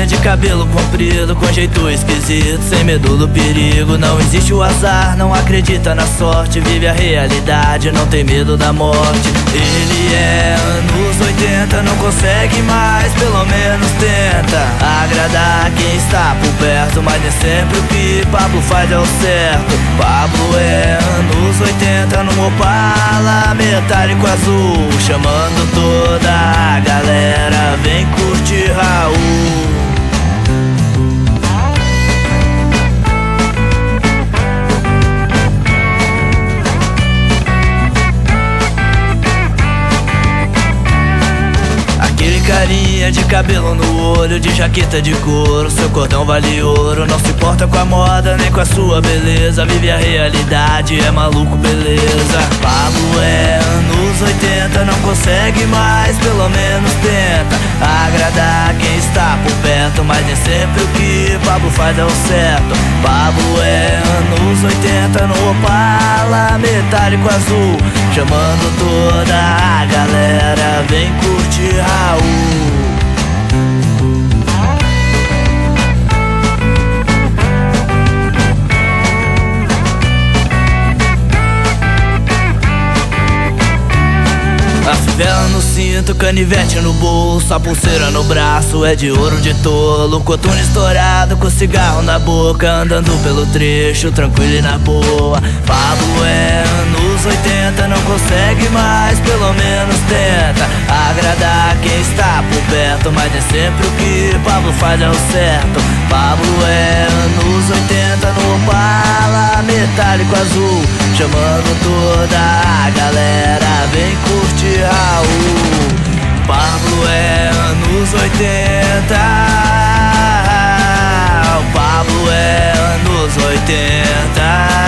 carinha de cabelo comprido, com jeito esquisito, sem medo do perigo. Não existe o azar, não acredita na sorte, vive a realidade, não tem medo da morte. Ele é anos 80, não consegue mais, pelo menos tenta agradar quem está por perto, mas nem sempre o que Pablo faz é o certo. Pablo é anos 80 no Opala metálico azul, chamando toda a galera, vem curtir Raul. Carinha de cabelo no olho, de jaqueta de couro, seu cordão vale ouro. Não se importa com a moda, nem com a sua beleza, vive a realidade, é maluco, beleza. Pablo é anos 80, não consegue mais, pelo menos tenta agradar quem está por perto, mas nem sempre o que Pablo faz é o certo. Pablo é anos 80 no Opala metálico azul, chamando toda a galera, vem curtir Raul. A fivela no cinto, canivete no bolso, a pulseira no braço é de ouro de tolo, coturno estourado com cigarro na boca, andando pelo trecho tranquilo e na boa. Pablo é anos 80, não consegue mais, pelo menos tenta agradar quem está por perto, mas nem sempre o que Pablo faz é o certo. Pablo é anos 80 no Opala metálico azul, chamando toda a galera, vem curtir Raul. Pablo é anos 80, o Pablo é anos 80,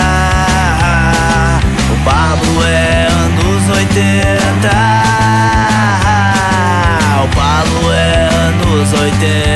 o Pablo é anos 80, o Pablo é anos 80.